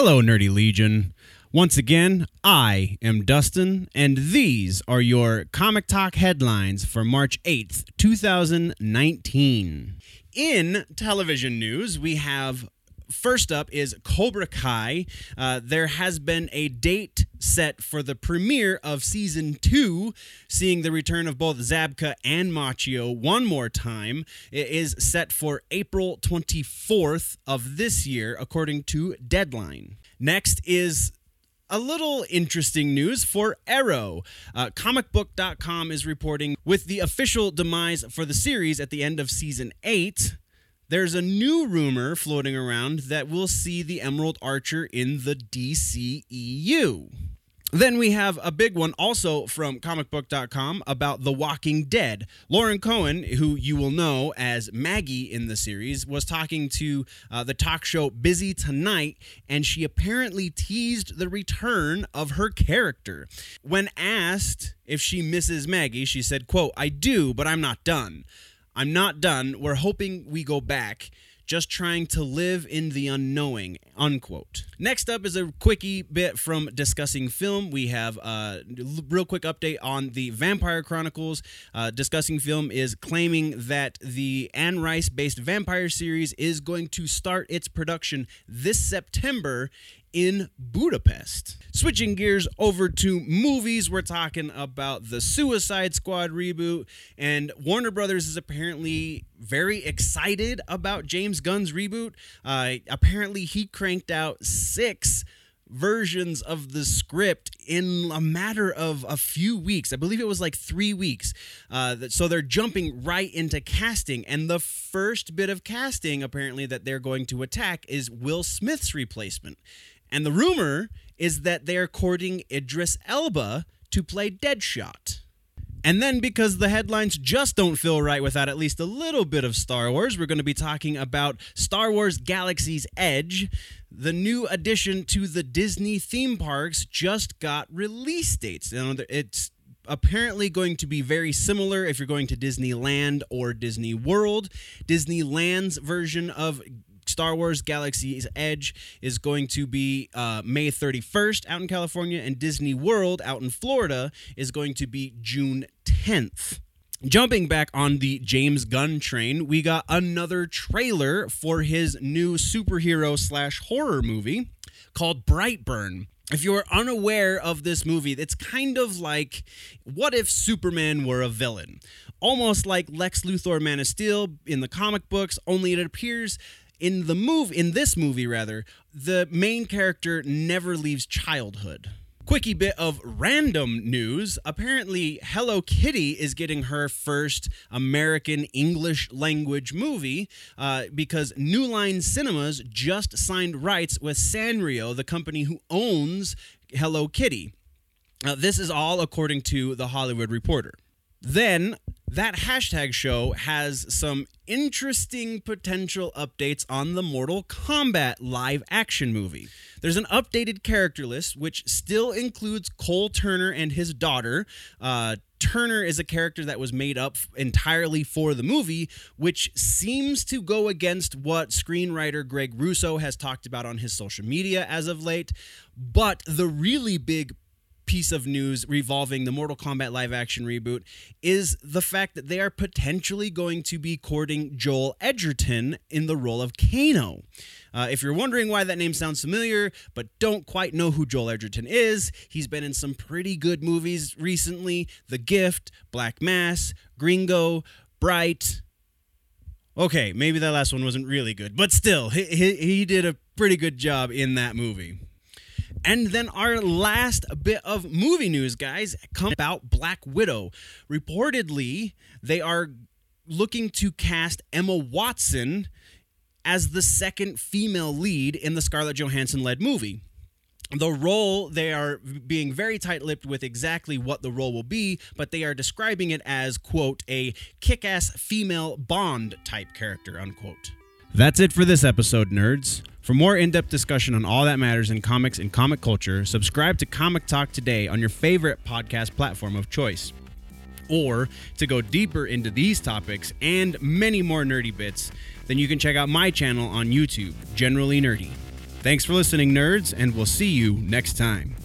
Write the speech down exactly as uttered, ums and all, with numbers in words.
Hello, Nerdy Legion. Once again, I am Dustin, and these are your Comic Talk headlines for March eighth, twenty nineteen. In television news, we have, first up is Cobra Kai. Uh, there has been a date set for the premiere of Season two, seeing the return of both Zabka and Machio one more time. It is set for April twenty-fourth of this year, according to Deadline. Next is a little interesting news for Arrow. Uh, comic book dot com is reporting, with the official demise for the series at the end of Season eight, there's a new rumor floating around that we'll see the Emerald Archer in the D C E U. Then we have a big one also from comic book dot com about The Walking Dead. Lauren Cohen, who you will know as Maggie in the series, was talking to uh, the talk show Busy Tonight, and she apparently teased the return of her character. When asked if she misses Maggie, she said, quote, "I do, but I'm not done. I'm not done. We're hoping we go back. Just trying to live in the unknowing," unquote. Next up is a quickie bit from Discussing Film. We have a real quick update on the Vampire Chronicles. Uh, Discussing Film is claiming that the Anne Rice-based vampire series is going to start its production this September in Budapest. Switching gears over to movies, we're talking about the Suicide Squad reboot, and Warner Brothers is apparently very excited about James Gunn's reboot. Uh, apparently, he cranked out six versions of the script in a matter of a few weeks. I believe it was like three weeks. Uh, so they're jumping right into casting, and the first bit of casting, apparently, that they're going to attack is Will Smith's replacement. And the rumor is that they're courting Idris Elba to play Deadshot. And then, because the headlines just don't feel right without at least a little bit of Star Wars, we're going to be talking about Star Wars Galaxy's Edge. The new addition to the Disney theme parks just got release dates. You know, it's apparently going to be very similar if you're going to Disneyland or Disney World. Disneyland's version of Star Wars Galaxy's Edge is going to be uh, May thirty-first out in California, and Disney World out in Florida is going to be June tenth. Jumping back on the James Gunn train, we got another trailer for his new superhero slash horror movie called Brightburn. If you're unaware of this movie, it's kind of like, what if Superman were a villain? Almost like Lex Luthor Man of Steel in the comic books, only it appears in the move, in this movie rather, the main character never leaves childhood. Quickie bit of random news. Apparently, Hello Kitty is getting her first American English language movie uh, because New Line Cinemas just signed rights with Sanrio, the company who owns Hello Kitty. Uh, this is all according to The Hollywood Reporter. Then, that hashtag show has some interesting potential updates on the Mortal Kombat live action movie. There's an updated character list, which still includes Cole Turner and his daughter. Uh, Turner is a character that was made up entirely for the movie, which seems to go against what screenwriter Greg Russo has talked about on his social media as of late. But the really big piece of news revolving the Mortal Kombat live action reboot is the fact that they are potentially going to be courting Joel Edgerton in the role of Kano. Uh, if you're wondering why that name sounds familiar but don't quite know who Joel Edgerton is, he's been in some pretty good movies recently: The Gift, Black Mass, Gringo, Bright. Okay, maybe that last one wasn't really good, but still, he, he, he did a pretty good job in that movie. And then our last bit of movie news, guys, comes about Black Widow. Reportedly, they are looking to cast Emma Watson as the second female lead in the Scarlett Johansson-led movie. The role, they are being very tight-lipped with exactly what the role will be, but they are describing it as, quote, a kick-ass female Bond type character, unquote. That's it for this episode, nerds. For more in-depth discussion on all that matters in comics and comic culture, subscribe to Comic Talk today on your favorite podcast platform of choice. Or, to go deeper into these topics and many more nerdy bits, then you can check out my channel on YouTube, Generally Nerdy. Thanks for listening, nerds, and we'll see you next time.